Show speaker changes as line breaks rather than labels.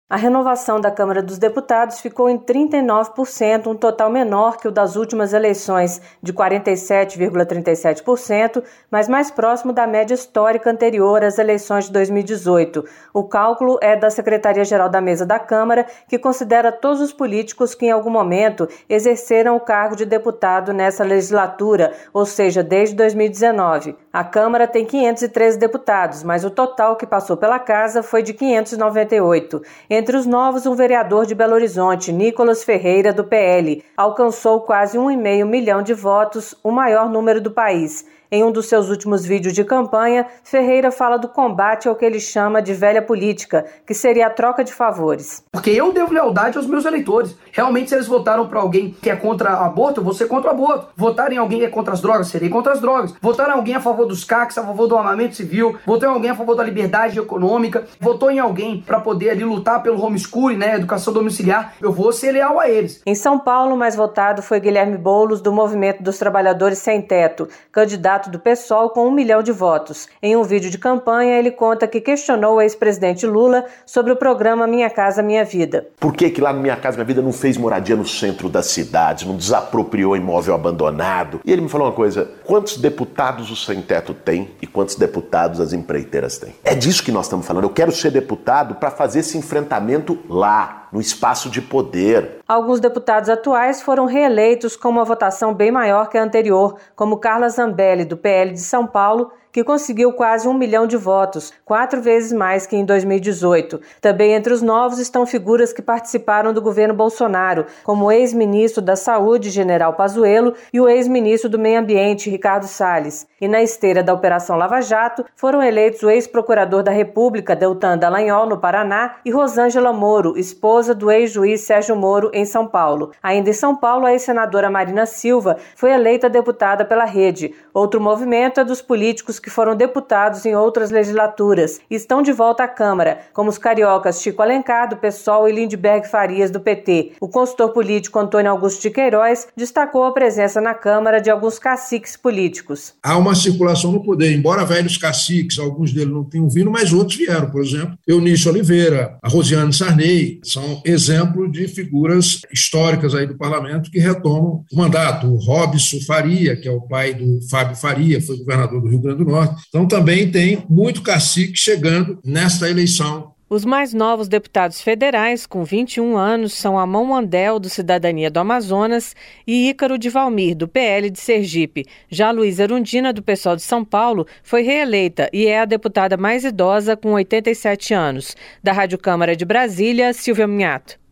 A renovação da Câmara dos Deputados ficou em 39%, um total menor que o das últimas eleições, de 47,37%, mas mais próximo da média histórica anterior às eleições de 2018. O cálculo é da Secretaria-Geral da Mesa da Câmara, que considera todos os políticos que em algum momento exerceram o cargo de deputado nessa legislatura, ou seja, desde 2019. A Câmara tem 513 deputados, mas o total que passou pela Casa foi de 598. Entre os novos, um vereador de Belo Horizonte, Nicolas Ferreira, do PL, alcançou quase 1,5 milhão de votos, o maior número do país. Em um dos seus últimos vídeos de campanha, Ferreira fala do combate ao que ele chama de velha política, que seria a troca de favores.
Porque eu devo lealdade aos meus eleitores. Realmente, se eles votaram para alguém que é contra aborto, eu vou ser contra o aborto. Votaram em alguém que é contra as drogas, serei contra as drogas. Votaram em alguém a favor dos CACs, a favor do armamento civil. Votaram em alguém a favor da liberdade econômica. Votou em alguém para poder ali lutar pelo homeschooling, né, educação domiciliar. Eu vou ser leal a eles.
Em São Paulo, o mais votado foi Guilherme Boulos, do Movimento dos Trabalhadores Sem Teto, candidato do PSOL com 1 milhão de votos. Em um vídeo de campanha, ele conta que questionou o ex-presidente Lula sobre o programa Minha Casa Minha Vida.
Por que lá no Minha Casa Minha Vida não fez moradia no centro da cidade, não desapropriou imóvel abandonado? E ele me falou uma coisa: quantos deputados o Sem Teto tem e quantos deputados as empreiteiras têm? É disso que nós estamos falando. Eu quero ser deputado para fazer esse enfrentamento lá, no espaço de poder.
Alguns deputados atuais foram reeleitos com uma votação bem maior que a anterior, como Carla Zambelli, do PL de São Paulo, que conseguiu quase 1 milhão de votos, 4 vezes mais que em 2018. Também entre os novos estão figuras que participaram do governo Bolsonaro, como o ex-ministro da Saúde, General Pazuello, e o ex-ministro do Meio Ambiente, Ricardo Salles. E na esteira da Operação Lava Jato, foram eleitos o ex-procurador da República, Deltan Dallagnol, no Paraná, e Rosângela Moro, esposa do ex-juiz Sérgio Moro, em São Paulo. Ainda em São Paulo, a ex-senadora Marina Silva foi eleita deputada pela Rede. Outro movimento é dos políticos que foram deputados em outras legislaturas e estão de volta à Câmara, como os cariocas Chico Alencar, do PSOL, e Lindbergh Farias, do PT. O consultor político Antônio Augusto de Queiroz destacou a presença na Câmara de alguns caciques políticos.
Há uma circulação no poder, embora velhos caciques, alguns deles não tenham vindo, mas outros vieram. Por exemplo, Eunício Oliveira, a Rosiane Sarney, são exemplos de figuras históricas aí do parlamento que retomam o mandato. O Robson Faria, que é o pai do Fábio Faria, foi governador do Rio Grande do Norte. Então também tem muito cacique chegando nesta eleição.
Os mais novos deputados federais, com 21 anos, são Amon Mandel, do Cidadania do Amazonas, e Ícaro de Valmir, do PL de Sergipe. Já Luísa Erundina, do PSOL de São Paulo, foi reeleita e é a deputada mais idosa, com 87 anos. Da Rádio Câmara de Brasília, Silvia Minhato.